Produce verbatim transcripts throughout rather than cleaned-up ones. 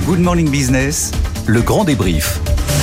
Good Morning Business, le grand débrief.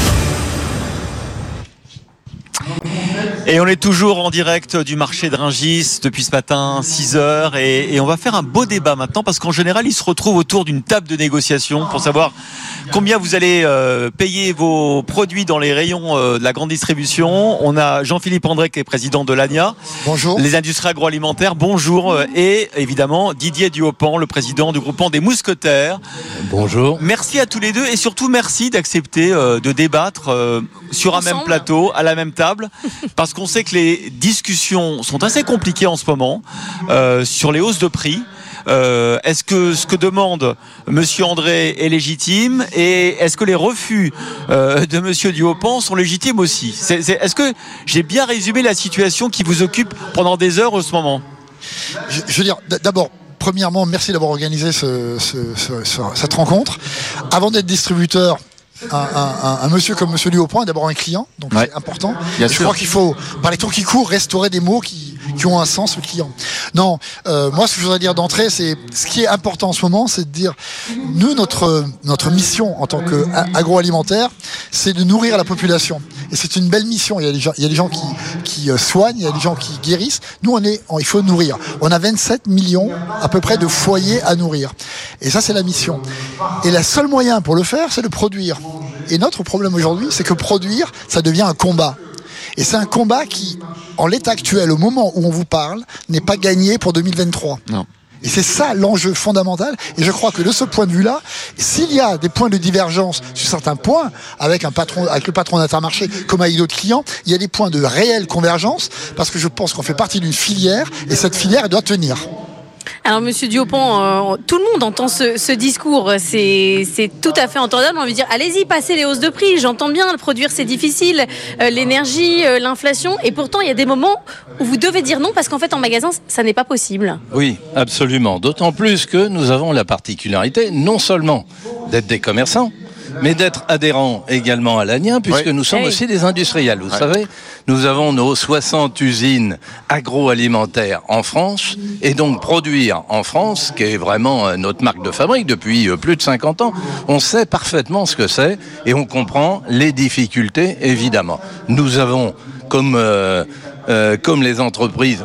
Et on est toujours en direct du marché de Rungis depuis ce matin, six heures, et, et on va faire un beau débat maintenant parce qu'en général, ils se retrouvent autour d'une table de négociation pour savoir combien vous allez euh, payer vos produits dans les rayons euh, de la grande distribution. On a Jean-Philippe André qui est président de l'A N I A. Bonjour. Les industries agroalimentaires, bonjour. Euh, et évidemment, Didier Duhaupan, le président du groupement des Mousquetaires. Bonjour. Merci à tous les deux et surtout merci d'accepter euh, de débattre euh, sur un Ensemble. même plateau, à la même table, parce qu'on sait que les discussions sont assez compliquées en ce moment euh, sur les hausses de prix. Euh, est-ce que ce que demande Monsieur André est légitime et est-ce que les refus euh, de Monsieur Duhaupan sont légitimes aussi? c'est, c'est, Est-ce que j'ai bien résumé la situation qui vous occupe pendant des heures en ce moment? je, je veux dire, d'abord, premièrement, merci d'avoir organisé ce, ce, ce, ce, cette rencontre. Avant d'être distributeur, Un, un, un monsieur comme monsieur Duhaupan est d'abord un client, donc ouais. C'est important. Je sûr. crois qu'il faut, par les temps qui courent, restaurer des mots qui, qui ont un sens, le client. Non, euh, moi ce que je voudrais dire d'entrée, c'est ce qui est important en ce moment, c'est de dire, nous notre notre mission en tant qu'agroalimentaire, c'est de nourrir la population. Et c'est une belle mission. Il y a des gens, il y a des gens qui, qui soignent, il y a des gens qui guérissent. Nous, on est, on, il faut nourrir. On a vingt-sept millions à peu près de foyers à nourrir. Et ça, c'est la mission. Et le seul moyen pour le faire, c'est de produire. Et notre problème aujourd'hui, c'est que produire, ça devient un combat. Et c'est un combat qui, en l'état actuel, au moment où on vous parle, n'est pas gagné pour deux mille vingt-trois. Non. Et c'est ça l'enjeu fondamental. Et je crois que de ce point de vue-là, s'il y a des points de divergence sur certains points, avec un patron, avec le patron d'Intermarché, comme avec d'autres clients, il y a des points de réelle convergence, parce que je pense qu'on fait partie d'une filière, et cette filière, elle doit tenir. Alors Monsieur Duhaupan, euh, tout le monde entend ce, ce discours, c'est, c'est tout à fait entendable. On veut dire, allez-y, passez les hausses de prix. J'entends bien, le produire c'est difficile, euh, l'énergie, euh, l'inflation, et pourtant il y a des moments où vous devez dire non parce qu'en fait en magasin ça n'est pas possible. Oui, absolument. D'autant plus que nous avons la particularité non seulement d'être des commerçants, mais d'être adhérents également à l'A N I A, puisque oui. nous sommes hey. aussi des industriels. Vous ouais. savez, nous avons nos soixante usines agroalimentaires en France, et donc produire en France, qui est vraiment notre marque de fabrique depuis plus de cinquante ans, on sait parfaitement ce que c'est, et on comprend les difficultés, évidemment. Nous avons, comme, euh, euh, comme les entreprises,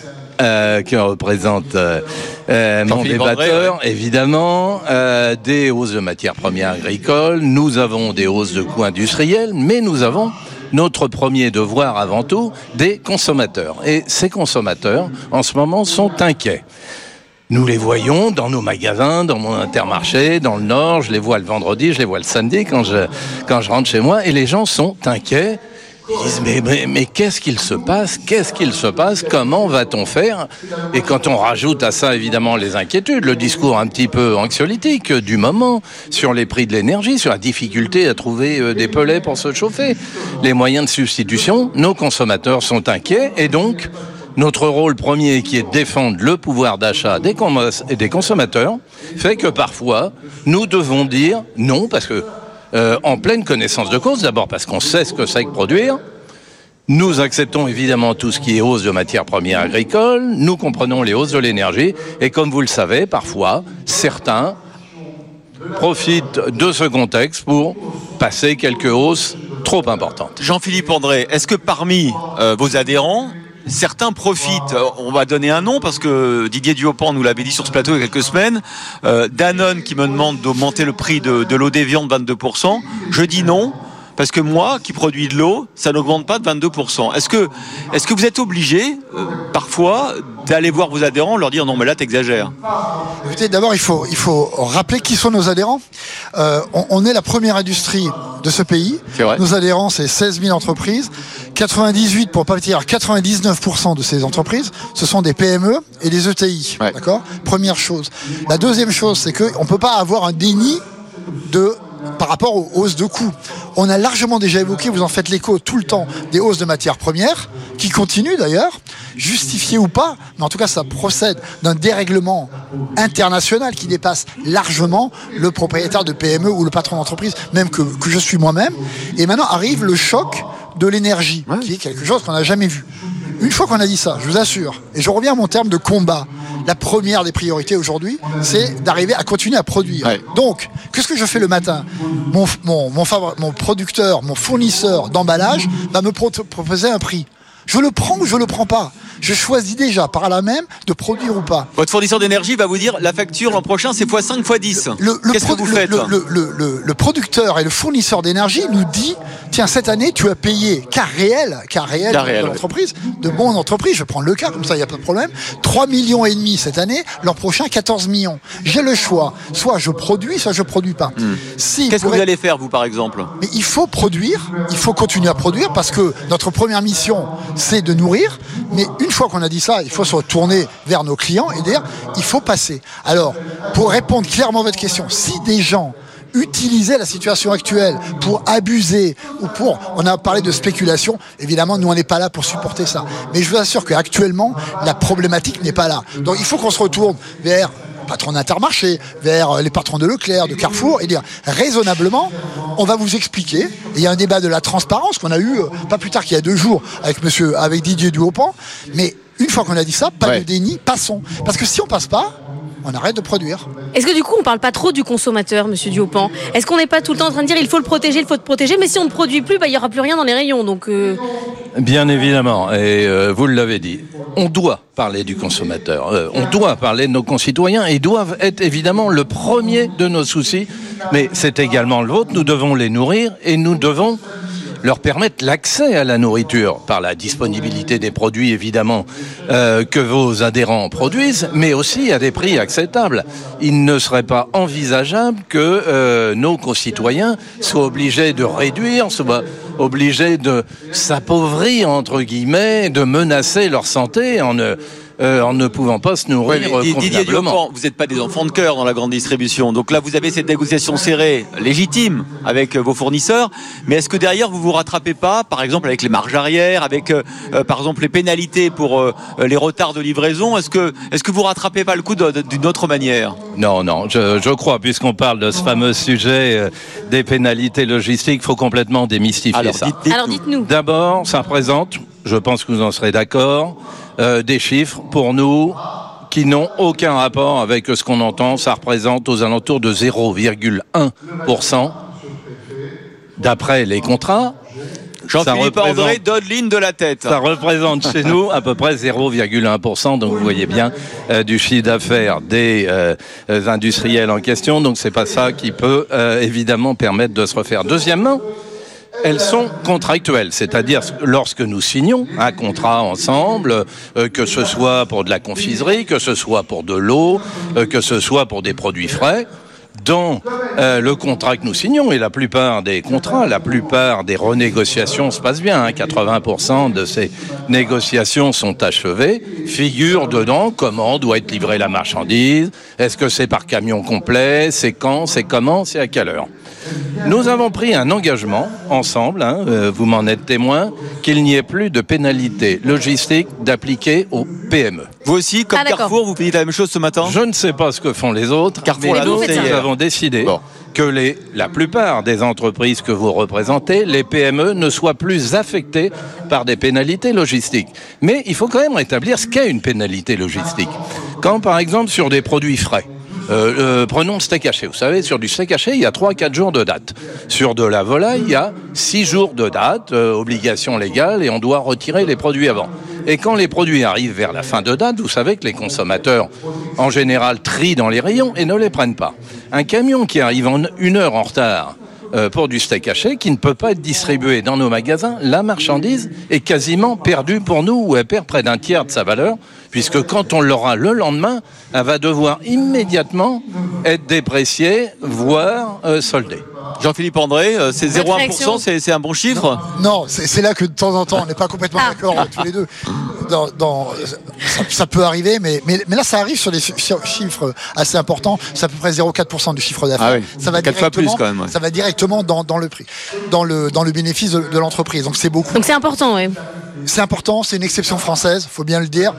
Euh, qui représente euh, euh, mon débatteur, André, ouais. évidemment, euh, des hausses de matières premières agricoles, nous avons des hausses de coûts industriels, mais nous avons notre premier devoir avant tout, des consommateurs. Et ces consommateurs, en ce moment, sont inquiets. Nous les voyons dans nos magasins, dans mon Intermarché, dans le Nord, je les vois le vendredi, je les vois le samedi quand je, quand je rentre chez moi, et les gens sont inquiets. Ils disent mais, mais, mais qu'est-ce qu'il se passe Qu'est-ce qu'il se passe Comment va-t-on faire? Et quand on rajoute à ça évidemment les inquiétudes, le discours un petit peu anxiolytique du moment sur les prix de l'énergie, sur la difficulté à trouver des pellets pour se chauffer, les moyens de substitution, nos consommateurs sont inquiets et donc notre rôle premier qui est de défendre le pouvoir d'achat des, cons- des consommateurs fait que parfois nous devons dire non parce que Euh, en pleine connaissance de cause, d'abord parce qu'on sait ce que c'est que produire. Nous acceptons évidemment tout ce qui est hausse de matières premières agricoles, nous comprenons les hausses de l'énergie, et comme vous le savez, parfois, certains profitent de ce contexte pour passer quelques hausses trop importantes. Jean-Philippe André, est-ce que parmi euh, vos adhérents, certains profitent, on va donner un nom parce que Didier Duhaupan nous l'avait dit sur ce plateau il y a quelques semaines, euh, Danone qui me demande d'augmenter le prix de, de l'eau déviante de vingt-deux pour cent, je dis non, parce que moi qui produis de l'eau, ça n'augmente pas de vingt-deux pour cent. Est-ce que, est-ce que vous êtes obligé, euh, parfois, d'aller voir vos adhérents, leur dire non mais là t'exagères? Écoutez, d'abord il faut, il faut rappeler qui sont nos adhérents. Euh, on, on est la première industrie de ce pays. Nos adhérents, c'est seize mille entreprises. quatre-vingt-dix-huit, pour pas dire quatre-vingt-dix-neuf pour cent de ces entreprises, ce sont des P M E et des E T I. Ouais. D'accord ? Première chose. La deuxième chose, c'est qu'on ne peut pas avoir un déni de par rapport aux hausses de coûts. On a largement déjà évoqué, vous en faites l'écho tout le temps, des hausses de matières premières, qui continuent d'ailleurs, justifiées ou pas, mais en tout cas ça procède d'un dérèglement international qui dépasse largement le propriétaire de P M E ou le patron d'entreprise, même que, que je suis moi-même. Et maintenant arrive le choc de l'énergie, ouais. qui est quelque chose qu'on n'a jamais vu. Une fois qu'on a dit ça, je vous assure, et je reviens à mon terme de combat, la première des priorités aujourd'hui, c'est d'arriver à continuer à produire. Ouais. Donc, qu'est-ce que je fais le matin ? Mon, mon, mon, favor, mon producteur, mon fournisseur d'emballage va me pro- proposer un prix. Je le prends ou je le prends pas. Je choisis déjà par là même de produire ou pas. Votre fournisseur d'énergie va vous dire la facture l'an prochain c'est fois cinq, fois dix. Le, le Qu'est-ce pro- que vous faites ? le, le, le, le, le producteur et le fournisseur d'énergie nous dit tiens, cette année tu as payé cas réel, cas réel cas de, réel, de l'entreprise, de mon entreprise, je prends le cas, comme ça il n'y a pas de problème, trois millions et demi cette année, l'an prochain quatorze millions. J'ai le choix, soit je produis, soit je produis pas. Hmm. Si Qu'est-ce que vous être... allez faire vous par exemple ? Mais il faut produire, il faut continuer à produire parce que notre première mission c'est de nourrir, mais une fois qu'on a dit ça, il faut se retourner vers nos clients et dire il faut passer. Alors, pour répondre clairement à votre question, si des gens utilisaient la situation actuelle pour abuser ou pour, on a parlé de spéculation, évidemment nous on n'est pas là pour supporter ça, mais je vous assure qu'actuellement la problématique n'est pas là. Donc il faut qu'on se retourne vers patrons d'Intermarché, vers les patrons de Leclerc, de Carrefour, et dire raisonnablement, on va vous expliquer. Et il y a un débat de la transparence qu'on a eu euh, pas plus tard qu'il y a deux jours avec monsieur, avec Didier Duhaupan, mais une fois qu'on a dit ça, pas ouais. de déni, passons. Parce que si on passe pas, on arrête de produire. Est-ce que du coup on parle pas trop du consommateur, monsieur Duhaupan ? Est-ce qu'on n'est pas tout le temps en train de dire il faut le protéger, il faut le protéger, mais si on ne produit plus, bah, il n'y aura plus rien dans les rayons, donc... Euh... Bien évidemment, et euh, vous l'avez dit, on doit parler du consommateur, euh, on doit parler de nos concitoyens, et ils doivent être évidemment le premier de nos soucis, mais c'est également le vôtre, nous devons les nourrir, et nous devons leur permettre l'accès à la nourriture par la disponibilité des produits évidemment euh, que vos adhérents produisent, mais aussi à des prix acceptables. Il ne serait pas envisageable que euh, nos concitoyens soient obligés de réduire, soient obligés de s'appauvrir entre guillemets, de menacer leur santé en ne Euh, en ne pouvant pas se nourrir ouais, convenablement. Didier Duhaupan, vous n'êtes pas des enfants de cœur dans la grande distribution. Donc là, vous avez cette négociation serrée, légitime, avec vos fournisseurs. Mais est-ce que derrière, vous vous rattrapez pas, par exemple, avec les marges arrière, avec, euh, par exemple, les pénalités pour euh, les retards de livraison ? Est-ce que, est-ce que vous rattrapez pas le coup de, de, d'une autre manière ? Non, non, je, je crois, puisqu'on parle de ce fameux sujet euh, des pénalités logistiques, il faut complètement démystifier Alors, ça. Dites, dites Alors, dites-nous. D'abord, ça représente, je pense que vous en serez d'accord, Euh, des chiffres pour nous qui n'ont aucun rapport avec ce qu'on entend. Ça représente aux alentours de zéro virgule un pour cent d'après les contrats. Jean-Philippe André donne ligne de la tête. Ça représente chez nous à peu près zéro virgule un pour cent, donc vous voyez bien euh, du chiffre d'affaires des euh, euh, industriels en question. Donc c'est pas ça qui peut euh, évidemment permettre de se refaire. Deuxièmement, elles sont contractuelles, c'est-à-dire lorsque nous signons un contrat ensemble, euh, que ce soit pour de la confiserie, que ce soit pour de l'eau, euh, que ce soit pour des produits frais, dans euh, le contrat que nous signons, et la plupart des contrats, la plupart des renégociations se passent bien, hein, quatre-vingts pour cent de ces négociations sont achevées, figure dedans comment doit être livrée la marchandise, est-ce que c'est par camion complet, c'est quand, c'est comment, c'est à quelle heure. Nous avons pris un engagement ensemble, hein, euh, vous m'en êtes témoin, qu'il n'y ait plus de pénalité logistique d'appliquer aux P M E. Vous aussi, comme ah, Carrefour, vous dites la même chose ce matin ? Je ne sais pas ce que font les autres, Carrefour, mais là, nous, nous avons décidé bon. que les, la plupart des entreprises que vous représentez, les P M E, ne soient plus affectées par des pénalités logistiques. Mais il faut quand même rétablir ce qu'est une pénalité logistique. Quand, par exemple, sur des produits frais, Euh, euh, prenons le steak haché. Vous savez, sur du steak haché, il y a trois à quatre jours de date. Sur de la volaille, il y a six jours de date, euh, obligation légale, et on doit retirer les produits avant. Et quand les produits arrivent vers la fin de date, vous savez que les consommateurs, en général, trient dans les rayons et ne les prennent pas. Un camion qui arrive en une heure en retard euh, pour du steak haché, qui ne peut pas être distribué dans nos magasins, la marchandise est quasiment perdue pour nous, ou elle perd près d'un tiers de sa valeur, puisque quand on l'aura le lendemain, elle va devoir immédiatement être dépréciée, voire euh, soldée. Jean-Philippe André, euh, c'est zéro virgule un pour cent, c'est, c'est un bon chiffre ? Non, non c'est, c'est là que de temps en temps, on n'est pas complètement ah. d'accord tous les deux. Dans, dans, ça, ça peut arriver, mais, mais, mais là, ça arrive sur des chiffres assez importants. C'est à peu près zéro virgule quatre pour cent du chiffre d'affaires. Ah oui. Ça va quatre fois plus quand même. Ouais. Ça va directement dans, dans le prix, dans le, dans le bénéfice de, de l'entreprise. Donc c'est beaucoup. Donc c'est important, oui. C'est important, c'est une exception française, faut bien le dire.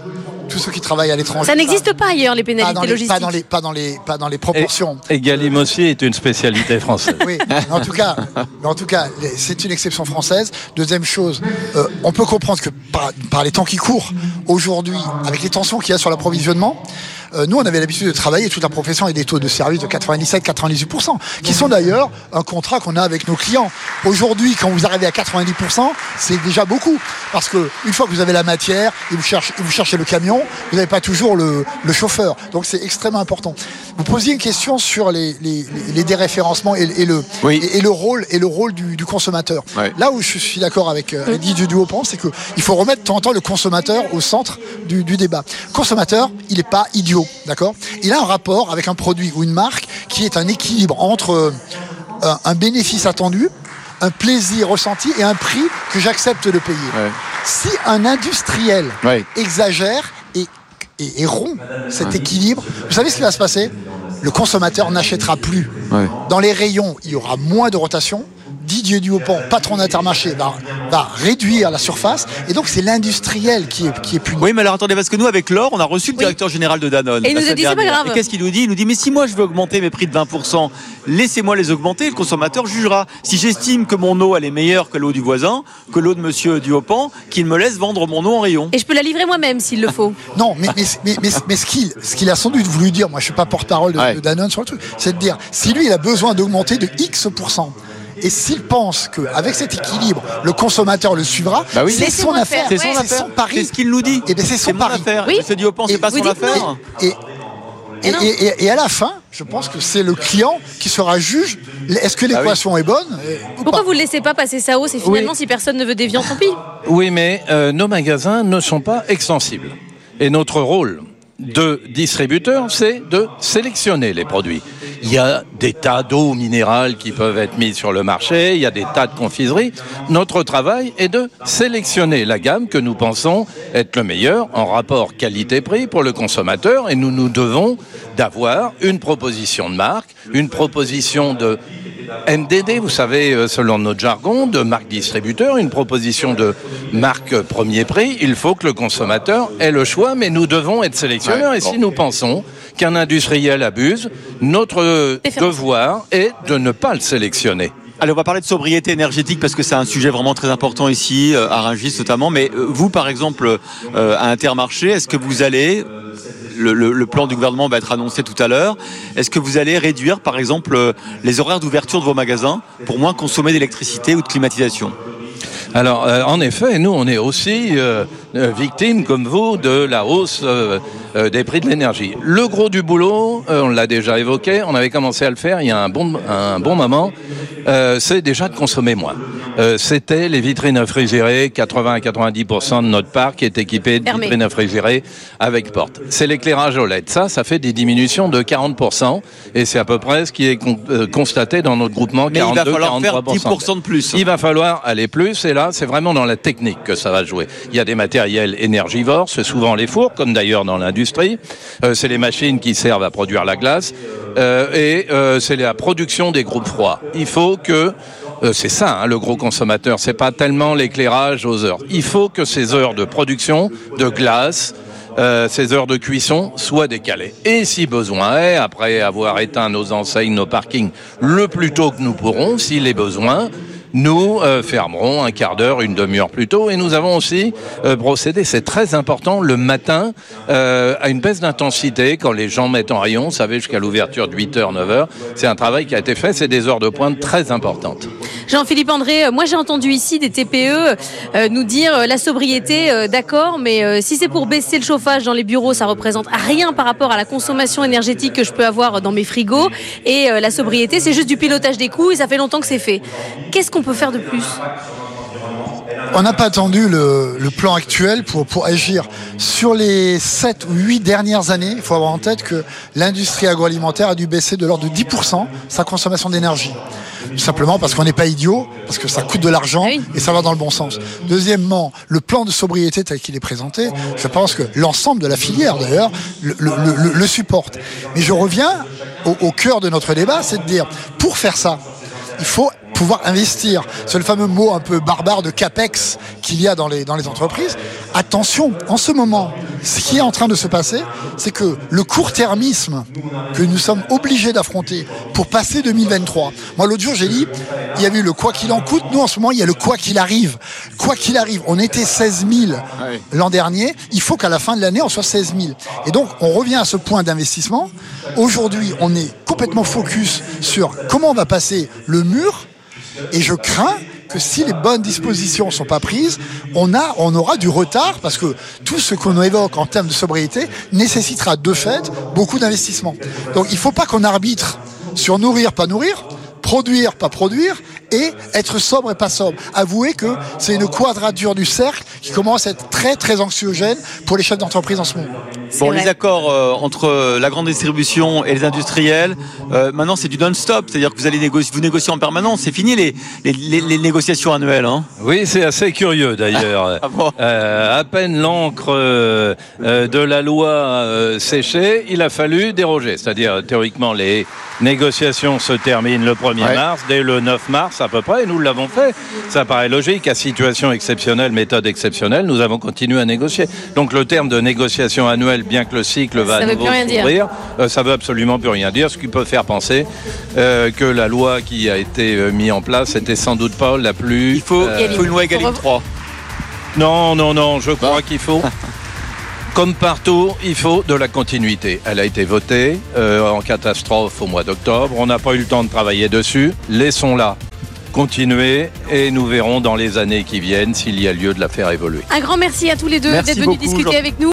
tous ceux qui travaillent à l'étranger. Ça n'existe pas ailleurs, les pénalités pas dans les, logistiques. Pas dans les, pas dans les, pas dans les proportions. Et, et Galim aussi est une spécialité française. Oui, mais en tout cas, mais en tout cas, c'est une exception française. Deuxième chose, euh, on peut comprendre que par, par les temps qui courent, aujourd'hui, avec les tensions qu'il y a sur l'approvisionnement, Euh, nous, on avait l'habitude de travailler toute la profession avec des taux de service de quatre-vingt-dix-sept à quatre-vingt-dix-huit pour cent, qui sont d'ailleurs un contrat qu'on a avec nos clients. Aujourd'hui, quand vous arrivez à quatre-vingt-dix pour cent, c'est déjà beaucoup. Parce que une fois que vous avez la matière et vous cherchez, vous cherchez le camion, vous n'avez pas toujours le, le chauffeur. Donc c'est extrêmement important. Vous posiez une question sur les, les, les déréférencements et, et, le, oui. et, et le rôle, et le rôle du, du consommateur. Ouais. Là où je suis d'accord avec euh, Didier Duhaupont, c'est qu'il faut remettre de temps en temps le consommateur au centre du, du débat. Le consommateur, il n'est pas idiot. D'accord ? Il a un rapport avec un produit ou une marque qui est un équilibre entre euh, un, un bénéfice attendu, un plaisir ressenti et un prix que j'accepte de payer. Ouais. Si un industriel ouais. exagère et, et, et rompt cet ouais. équilibre, vous savez ce qui va se passer ? Le consommateur n'achètera plus. Ouais. Dans les rayons, il y aura moins de rotation. Didier Duhaupont, patron d'Intermarché, va, va réduire la surface et donc c'est l'industriel qui est, qui est puni. Oui, mais alors attendez, parce que nous avec Laure, on a reçu le oui. directeur général de Danone. Et il nous a dit c'est pas grave. Et qu'est-ce qu'il nous dit ? Il nous dit mais si moi je veux augmenter mes prix de vingt pour cent, laissez-moi les augmenter, le consommateur jugera. Si j'estime que mon eau elle est meilleure que l'eau du voisin, que l'eau de monsieur Duhaupont, qu'il me laisse vendre mon eau en rayon. Et je peux la livrer moi-même s'il le faut. Non, mais, mais, mais, mais, mais ce qu'il ce qu'il a sans doute voulu dire, moi je suis pas porte-parole de, ouais. de Danone sur le truc, c'est de dire si lui il a besoin d'augmenter de X pour cent. Et s'il pense qu'avec cet équilibre, le consommateur le suivra, bah oui. c'est son affaire. C'est son, ouais. affaire. son pari. C'est ce qu'il nous dit. Et bien c'est son c'est pari. Affaire. Oui. Monsieur Duhaupont, c'est pas son affaire. Et, et, et, et, et, et à la fin, je pense que c'est le client qui sera juge. Est-ce que l'équation ah oui. est bonne ? Pourquoi vous ne laissez pas passer ça haut ? C'est finalement oui. si personne ne veut des viandes, tant pis. Oui, mais euh, nos magasins ne sont pas extensibles. Et notre rôle de distributeur, c'est de sélectionner les produits. Il y a des tas d'eau minérale qui peuvent être mises sur le marché, il y a des tas de confiseries. Notre travail est de sélectionner la gamme que nous pensons être le meilleur en rapport qualité-prix pour le consommateur et nous nous devons d'avoir une proposition de marque, une proposition de N D D, vous savez, selon notre jargon, de marque distributeur, une proposition de marque premier prix. Il faut que le consommateur ait le choix, mais nous devons être sélectionneurs. Ouais, bon. Et si nous pensons qu'un industriel abuse, notre devoir est de ne pas le sélectionner. Allez, on va parler de sobriété énergétique parce que c'est un sujet vraiment très important ici, à Rungis notamment. Mais vous, par exemple, à Intermarché, est-ce que vous allez... Le, le, le plan du gouvernement va être annoncé tout à l'heure. Est-ce que vous allez réduire, par exemple, les horaires d'ouverture de vos magasins pour moins consommer d'électricité ou de climatisation ? Alors, euh, en effet, nous, on est aussi euh, victimes, comme vous, de la hausse euh, euh, des prix de l'énergie. Le gros du boulot, euh, on l'a déjà évoqué, on avait commencé à le faire il y a un bon, un bon moment, euh, c'est déjà de consommer moins. Euh, c'était les vitrines réfrigérées, quatre-vingts à quatre-vingt-dix pour cent de notre parc est équipé de Hermé. vitrines réfrigérées avec porte. C'est l'éclairage O L E D. Ça, ça fait des diminutions de quarante pour cent et c'est à peu près ce qui est con, euh, constaté dans notre groupement, quarante-deux à quarante-trois pour cent. Mais il va falloir faire dix pour cent de plus. Il va falloir aller plus et là, c'est vraiment dans la technique que ça va jouer. Il y a des matériels énergivores, c'est souvent les fours, comme d'ailleurs dans l'industrie. Euh, c'est les machines qui servent à produire la glace euh, et euh, c'est la production des groupes froids. Il faut que Euh, c'est ça, hein, le gros consommateur. C'est pas tellement l'éclairage aux heures. Il faut que ces heures de production, de glace, euh, ces heures de cuisson soient décalées. Et si besoin est, après avoir éteint nos enseignes, nos parkings, le plus tôt que nous pourrons, s'il est besoin, nous euh, fermerons un quart d'heure, une demi-heure plus tôt. Et nous avons aussi euh, procédé, c'est très important, le matin, euh, à une baisse d'intensité quand les gens mettent en rayon, vous savez, jusqu'à l'ouverture de huit heures, neuf heures. C'est un travail qui a été fait, c'est des heures de pointe très importantes. Jean-Philippe André, moi j'ai entendu ici des T P E euh, nous dire euh, la sobriété, euh, d'accord, mais euh, si c'est pour baisser le chauffage dans les bureaux, ça représente rien par rapport à la consommation énergétique que je peux avoir dans mes frigos. Et euh, la sobriété, c'est juste du pilotage des coûts et ça fait longtemps que c'est fait. Qu'est-ce qu'on peut faire de plus ? On n'a pas attendu le, le plan actuel pour, pour agir. Sur les sept ou huit dernières années, il faut avoir en tête que l'industrie agroalimentaire a dû baisser de l'ordre de dix pour cent sa consommation d'énergie. Tout simplement parce qu'on n'est pas idiot, parce que ça coûte de l'argent oui. et ça va dans le bon sens. Deuxièmement, le plan de sobriété tel qu'il est présenté, je pense que l'ensemble de la filière d'ailleurs le, le, le, le supporte. Mais je reviens au, au cœur de notre débat, c'est de dire, pour faire ça, il faut pouvoir investir. C'est le fameux mot un peu barbare de capex qu'il y a dans les, dans les entreprises. attention, en ce moment, ce qui est en train de se passer, c'est que le court-termisme que nous sommes obligés d'affronter pour passer deux mille vingt-trois. Moi, l'autre jour, j'ai dit, il y a eu le quoi qu'il en coûte. Nous, en ce moment, il y a le quoi qu'il arrive. Quoi qu'il arrive, on était seize mille ouais. l'an dernier. Il faut qu'à la fin de l'année, on soit seize mille. Et donc, on revient à ce point d'investissement. Aujourd'hui, on est complètement focus sur comment on va passer le mur. Et je crains que si les bonnes dispositions ne sont pas prises, on, a, on aura du retard parce que tout ce qu'on évoque en termes de sobriété nécessitera de fait beaucoup d'investissement. Donc il ne faut pas qu'on arbitre sur nourrir, pas nourrir, produire, pas produire, et être sobre et pas sobre. Avouez que c'est une quadrature du cercle qui commence à être très très anxiogène pour les chefs d'entreprise en ce moment. C'est bon, vrai. Les accords euh, entre la grande distribution et les industriels, euh, maintenant c'est du non-stop, c'est-à-dire que vous allez négocier, vous négociez en permanence. C'est fini les, les, les, les négociations annuelles. Hein. Oui, c'est assez curieux d'ailleurs. Ah bon euh, à peine l'encre euh, de la loi euh, séchée, il a fallu déroger. C'est-à-dire théoriquement les négociations se terminent le premier ouais. mars, dès le neuf mars à peu près, et nous l'avons fait. Ça paraît logique, à situation exceptionnelle, méthode exceptionnelle, nous avons continué à négocier. Donc le terme de négociation annuelle, bien que le cycle va ça à nouveau s'ouvrir, euh, ça veut absolument plus rien dire, ce qui peut faire penser euh, que la loi qui a été euh, mise en place était sans doute pas la plus... Il faut, euh, il faut une loi Egalim trois. Non, non, non, je crois qu'il faut... Comme partout, il faut de la continuité. Elle a été votée euh, en catastrophe au mois d'octobre. On n'a pas eu le temps de travailler dessus. Laissons-la continuer et nous verrons dans les années qui viennent s'il y a lieu de la faire évoluer. Un grand merci à tous les deux d'être venus discuter avec nous.